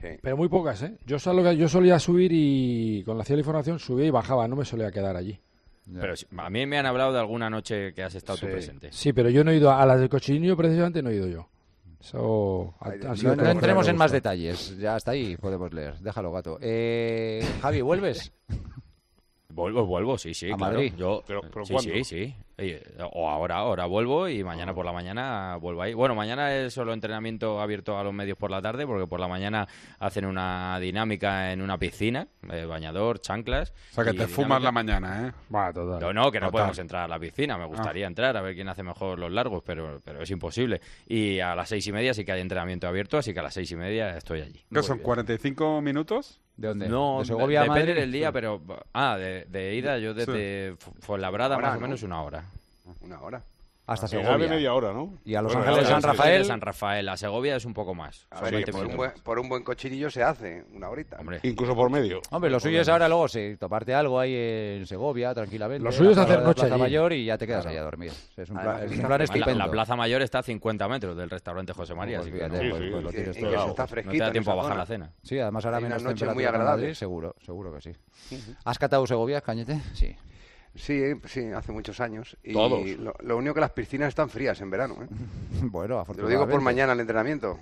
Pero muy pocas, ¿eh? Yo, solo, yo solía subir y con la hacía la información subía y bajaba, no me solía quedar allí. Pero sí, a mí me han hablado de alguna noche que has estado Sí. tú presente. Sí, pero yo no he ido a, a las del Cochinillo, precisamente no he ido yo. Eso ha- han sido No, no todo entremos que en me más gusta. detalles. Ya hasta ahí podemos leer. Déjalo, gato. Eh, Javi, ¿vuelves? Vuelvo, vuelvo, sí, sí, ¿A claro. Madrid? Yo, Pero- pero sí, ¿cuándo? sí, sí. Eh, O ahora, ahora vuelvo y mañana por la mañana vuelvo ahí. Bueno, mañana es solo entrenamiento abierto a los medios por la tarde, porque por la mañana hacen una dinámica en una piscina, eh, bañador, chanclas. O sea, que y te fumas dinámica. la mañana, ¿eh? Va, total. No, no, que no Total. podemos entrar a la piscina. Me gustaría entrar a ver quién hace mejor los largos, pero, pero es imposible. Y a las seis y media sí que hay entrenamiento abierto, así que a las seis y media estoy allí. ¿Qué son, cuarenta y cinco minutos? ¿De dónde? No, ¿De Segovia a depende Madrid? del día, Sí. pero... Ah, de, de ida yo desde Fu- Fuenlabrada Una hora, más o ¿no? menos una hora. Una hora. Hasta Llegar Segovia. de media hora, ¿no? Y a Los Bueno, Ángeles ahora San sí. Rafael. De San Rafael. A Segovia es un poco más. A son ver, veinte que por un, minutos buen, por un buen cochinillo se hace una horita. Hombre. Incluso por medio. Hombre, lo suyo es ahora luego sí, toparte algo ahí en Segovia, tranquilamente. Lo suyo es a la hacer hora de noche Plaza allí. Mayor y ya te quedas Claro. ahí a dormir. Es un Además, plan, es un está plan fresquito. La, estupendo. la Plaza Mayor está a cincuenta metros del restaurante José María, Pues así que fíjate, no, pues- sí, pues lo Y- tienes y todo. que se está no te fresquito da en tiempo a esa bajar zona. la cena. Sí, además ahora Hay menos una noche temperatura muy que en agradable. Madrid, seguro, seguro que sí. ¿Has catado Segovia, Cañete? Sí. Sí, sí, hace muchos años. Y Todos. Lo, lo único que las piscinas están frías en verano. ¿eh? Bueno, Te lo afortunadamente. digo por mañana al entrenamiento.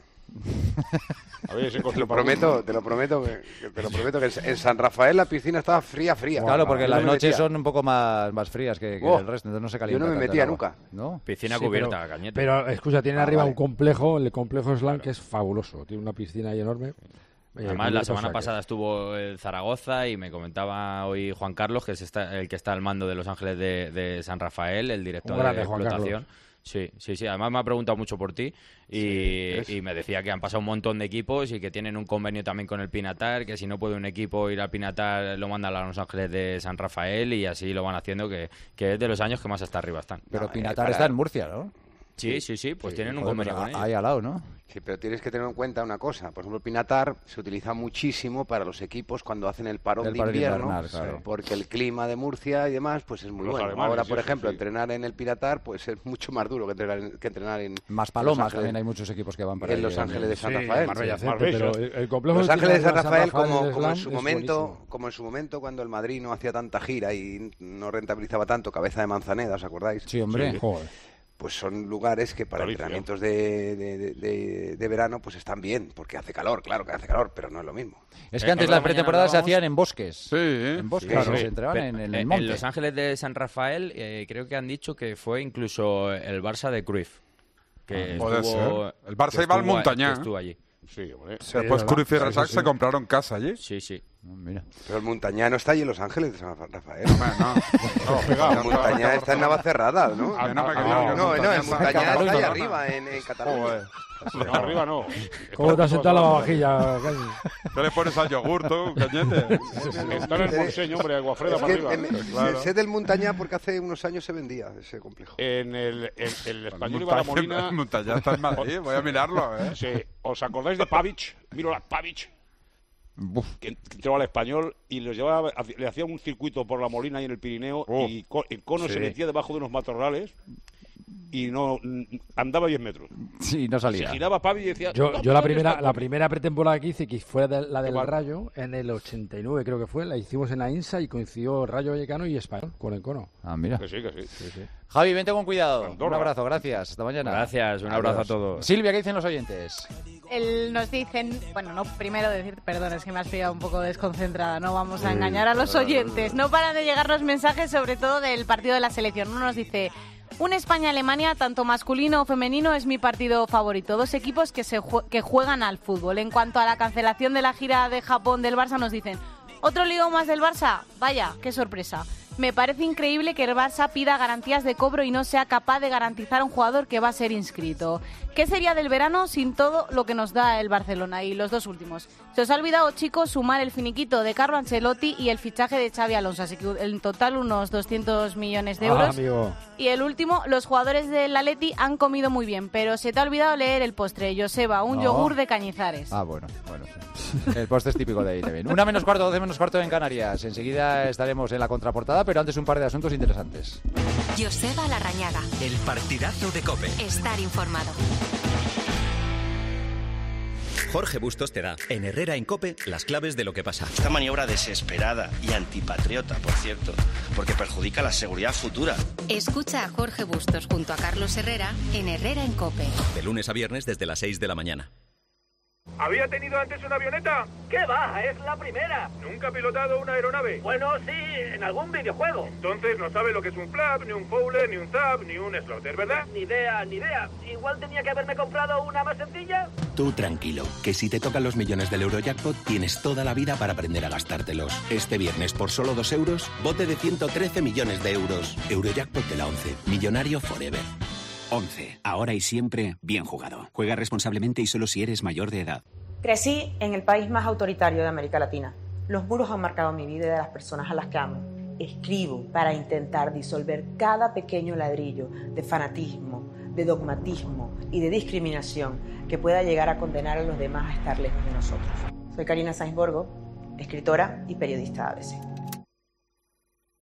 A ver, ese Te coche lo para prometo, te lo prometo que, que te lo prometo que en- en San Rafael la piscina estaba fría, fría. Claro, porque Yo las no me noches metía. son un poco más, más frías que, que Oh, el resto, entonces no se yo calienta. no me tanto el metía agua. nunca. ¿No? Piscina Sí, cubierta, pero- Cañete. Pero, escucha, tiene Ah, arriba vale. un complejo, el complejo Slam, que es fabuloso. Tiene una piscina ahí enorme. Eh, Además, la cubierta, semana o sea que- pasada estuvo el Zaragoza y me comentaba hoy Juan Carlos, que es esta- el que está al mando de Los Ángeles de, de San Rafael, el director Un de grande, Juan explotación. Sí, sí, sí. Además me ha preguntado mucho por ti y, y me decía que han pasado un montón de equipos y que tienen un convenio también con el Pinatar, que si no puede un equipo ir al Pinatar lo mandan a Los Ángeles de San Rafael y así lo van haciendo, que, que es de los años que más hasta arriba están. Pero No, eh, Pinatar para- está en Murcia, ¿no? Sí, sí, sí, pues tienen un Joder, convenio pues con ellos. ahí al lado, ¿no? Sí, pero tienes que tener en cuenta una cosa. Por ejemplo, el Pinatar se utiliza muchísimo para los equipos cuando hacen el parón El de parón invierno, invernal, claro. porque el clima de Murcia y demás pues es muy Los bueno. alemanes, Ahora, sí, por sí, ejemplo, sí. entrenar en el Pinatar pues es mucho más duro que entrenar en, que entrenar en Más en palomas Los Ángeles- también hay muchos equipos que van para en ahí, Los eh, Ángeles de San Sí, Rafael. Marbella Sí. Center, Marbella. pero el, el complejo Los que Ángeles de tiene San Rafael, del como, como en Slam su es momento, buenísimo. como en su momento cuando el Madrid no hacía tanta gira y no rentabilizaba tanto, Cabeza de Manzaneda, ¿os acordáis? Sí, hombre. Sí, joder. Pues son lugares que para Galicia. entrenamientos de, de, de- de- de verano pues están bien, porque hace calor, claro que hace calor, pero no es lo mismo. Es Eh, que antes ahora las pretemporadas se mañana hacían en bosques. Sí, ¿eh? En bosques, claro. se entrenaban Pe- en, en en- el en monte. Los Ángeles de San Rafael eh, creo que han dicho que fue incluso el Barça de Cruyff. Que Puede estuvo- ser. El Barça que iba al estuvo- Montañá. que estuvo allí. Sí, hombre. Sí, Después es Cruyff y verdad. Resac Sí, sí, se sí. compraron casa allí. Sí, sí. Oh, mira. Pero el Montañá no está allí en Los Ángeles de San Rafael. Hombre, no. No, pegado. El Montañá está en Navacerrada, ¿no? A mí no me Ah, quería no, que No, no, el Montañá Montañá está- está ahí Cataluña. arriba, en, en Cataluña. Joder. No, arriba no. ¿Cómo te has sentado la babajilla, Cañi? ¿Qué le pones al yogur tú, Cañete? Está en el Monseño, hombre, Aguafreda Es para que arriba. em, Claro. sé del Montañá porque hace unos años se vendía ese complejo. En el, en, el español iba a la Molina. El Montañá está en Madrid, voy a mirarlo, ¿eh? Sí. ¿Os acordáis de Pavic? Miroslav Pavic. Que que entró al español y los llevaba, hacia- le hacía un circuito por la Molina y en el Pirineo Oh, y co- el cono sí. se metía debajo de unos matorrales y no mm, andaba diez metros. Sí, no Se salía. giraba Pavic y decía... Yo, "¿Dónde yo la está primera el la primera pretemporada que hice, que fue de- la del Igual. Rayo, en el ochenta y nueve creo que fue, la hicimos en la INSA y coincidió Rayo Vallecano y Español con el cono. Ah, mira. Que sí, que sí. Javi, vente con cuidado. Un Andorra. abrazo, gracias. Hasta mañana. Gracias, un abrazo Adiós. a todos. Silvia, ¿qué dicen los oyentes? El- nos dicen, bueno, no, primero decir, perdón, es que me has pillado un poco desconcentrada, no vamos a Sí. engañar a los oyentes. No paran de llegar los mensajes, sobre todo del partido de la selección. Uno nos dice, un España-Alemania, tanto masculino o femenino, es mi partido favorito. Dos equipos que, se jue- que juegan al fútbol. En cuanto a la cancelación de la gira de Japón del Barça, nos dicen, ¿otro lío más del Barça? Vaya, qué sorpresa. Me parece increíble que el Barça pida garantías de cobro y no sea capaz de garantizar a un jugador que va a ser inscrito. ¿Qué sería del verano sin todo lo que nos da el Barcelona? Y los dos últimos. Se os ha olvidado, chicos, sumar el finiquito de Carlo Ancelotti y el fichaje de Xavi Alonso. Así que en total unos doscientos millones de euros. Ah, amigo. Y el último, los jugadores del Atleti han comido muy bien, pero se te ha olvidado leer el postre. Joseba, un No. yogur de Cañizares. Ah, bueno, bueno. Sí. El postre es típico de ahí también. Una menos cuarto, doce menos cuarto en Canarias. Enseguida estaremos en la contraportada, pero antes un par de asuntos interesantes. Joseba Larrañaga. El partidazo de COPE. Estar informado. Jorge Bustos te da, en Herrera en COPE, las claves de lo que pasa. Esta maniobra desesperada y antipatriota, por cierto, porque perjudica la seguridad futura. Escucha a Jorge Bustos junto a Carlos Herrera en Herrera en COPE. De lunes a viernes desde las seis de la mañana. ¿Había tenido antes una avioneta? ¿Qué va? Es la primera. ¿Nunca ha pilotado una aeronave? Bueno, sí, en algún videojuego. Entonces no sabe lo que es un flap, ni un fowler, ni un zap, ni un slotter, ¿verdad? Ni idea, ni idea. Igual tenía que haberme comprado una más sencilla. Tú tranquilo, que si te tocan los millones del Eurojackpot tienes toda la vida para aprender a gastártelos. Este viernes por solo dos euros, bote de ciento trece millones de euros. Eurojackpot de la once. Millonario forever. once. Ahora y siempre, bien jugado. Juega responsablemente y solo si eres mayor de edad. Crecí en el país más autoritario de América Latina. Los muros han marcado mi vida y de las personas a las que amo. Escribo para intentar disolver cada pequeño ladrillo de fanatismo, de dogmatismo y de discriminación que pueda llegar a condenar a los demás a estar lejos de nosotros. Soy Karina Sainz Borgo, escritora y periodista A B C.